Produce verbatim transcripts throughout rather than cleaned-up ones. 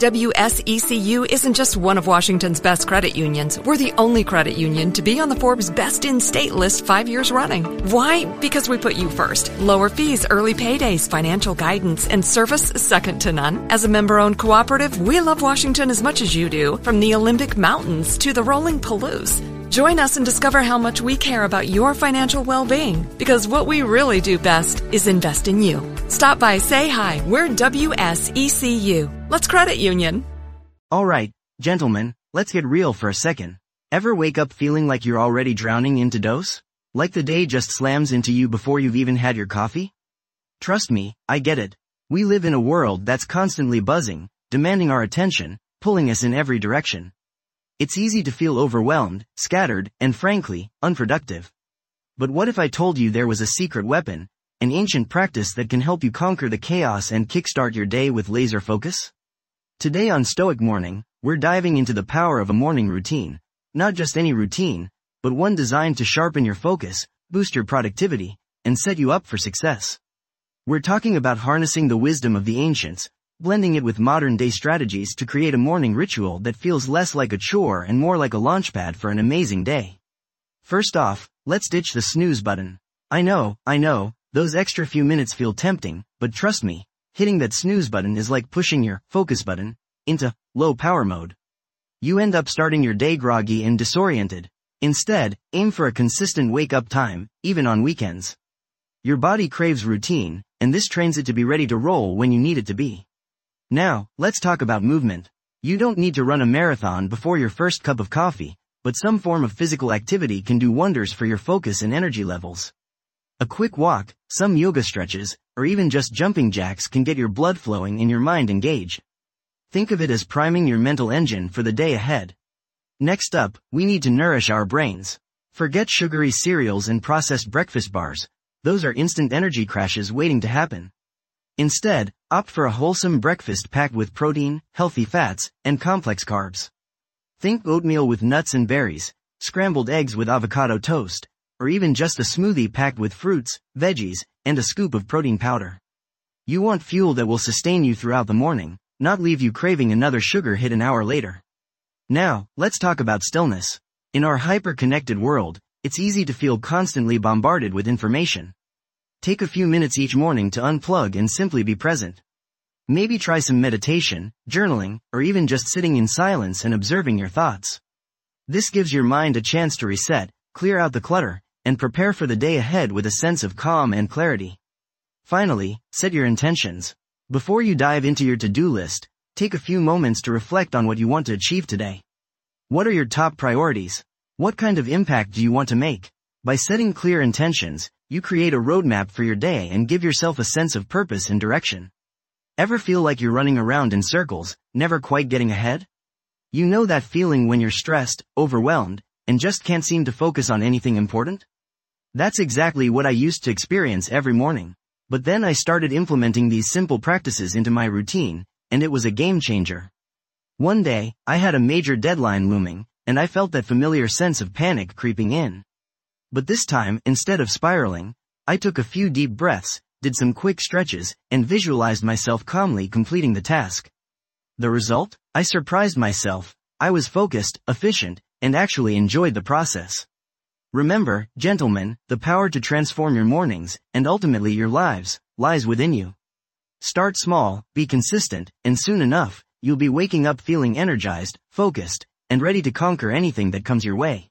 W S E C U isn't just one of Washington's best credit unions. We're the only credit union to be on the Forbes Best in State list five years running. Why? Because we put you first. Lower fees, early paydays, financial guidance, and service second to none. As a member-owned cooperative, we love Washington as much as you do, from the Olympic Mountains to the rolling Palouse. Join us and discover how much we care about your financial well-being, because what we really do best is invest in you. Stop by, say hi. We're W S E C U. Let's credit union. All right, gentlemen, let's get real for a second. Ever wake up feeling like you're already drowning into dose? Like the day just slams into you before you've even had your coffee? Trust me, I get it. We live in a world that's constantly buzzing, demanding our attention, pulling us in every direction. It's easy to feel overwhelmed, scattered, and frankly, unproductive. But what if I told you there was a secret weapon, an ancient practice that can help you conquer the chaos and kickstart your day with laser focus? Today on Stoic Morning, we're diving into the power of a morning routine. Not just any routine, but one designed to sharpen your focus, boost your productivity, and set you up for success. We're talking about harnessing the wisdom of the ancients, blending it with modern-day strategies to create a morning ritual that feels less like a chore and more like a launchpad for an amazing day. First off, let's ditch the snooze button. I know, I know, those extra few minutes feel tempting, but trust me, hitting that snooze button is like pushing your focus button into low power mode. You end up starting your day groggy and disoriented. Instead, aim for a consistent wake-up time, even on weekends. Your body craves routine, and this trains it to be ready to roll when you need it to be. Now, let's talk about movement. You don't need to run a marathon before your first cup of coffee, but some form of physical activity can do wonders for your focus and energy levels. A quick walk, some yoga stretches, or even just jumping jacks can get your blood flowing and your mind engaged. Think of it as priming your mental engine for the day ahead. Next up, we need to nourish our brains. Forget sugary cereals and processed breakfast bars. Those are instant energy crashes waiting to happen. Instead, opt for a wholesome breakfast packed with protein, healthy fats, and complex carbs. Think oatmeal with nuts and berries, scrambled eggs with avocado toast, or even just a smoothie packed with fruits, veggies, and a scoop of protein powder. You want fuel that will sustain you throughout the morning, not leave you craving another sugar hit an hour later. Now, let's talk about stillness. In our hyper-connected world, it's easy to feel constantly bombarded with information. Take a few minutes each morning to unplug and simply be present. Maybe try some meditation, journaling, or even just sitting in silence and observing your thoughts. This gives your mind a chance to reset, clear out the clutter, and prepare for the day ahead with a sense of calm and clarity. Finally, set your intentions. Before you dive into your to-do list, take a few moments to reflect on what you want to achieve today. What are your top priorities? What kind of impact do you want to make? By setting clear intentions, you create a roadmap for your day and give yourself a sense of purpose and direction. Ever feel like you're running around in circles, never quite getting ahead? You know that feeling when you're stressed, overwhelmed, and just can't seem to focus on anything important? That's exactly what I used to experience every morning. But then I started implementing these simple practices into my routine, and it was a game changer. One day, I had a major deadline looming, and I felt that familiar sense of panic creeping in. But this time, instead of spiraling, I took a few deep breaths, did some quick stretches, and visualized myself calmly completing the task. The result? I surprised myself. I was focused, efficient, and actually enjoyed the process. Remember, gentlemen, the power to transform your mornings, and ultimately your lives, lies within you. Start small, be consistent, and soon enough, you'll be waking up feeling energized, focused, and ready to conquer anything that comes your way.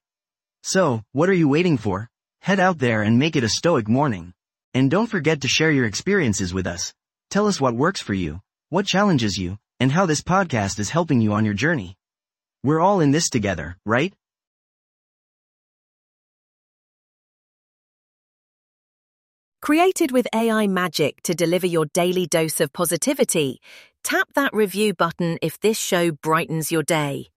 So, what are you waiting for? Head out there and make it a stoic morning. And don't forget to share your experiences with us. Tell us what works for you, what challenges you, and how this podcast is helping you on your journey. We're all in this together, right? Created with A I magic to deliver your daily dose of positivity, tap that review button if this show brightens your day.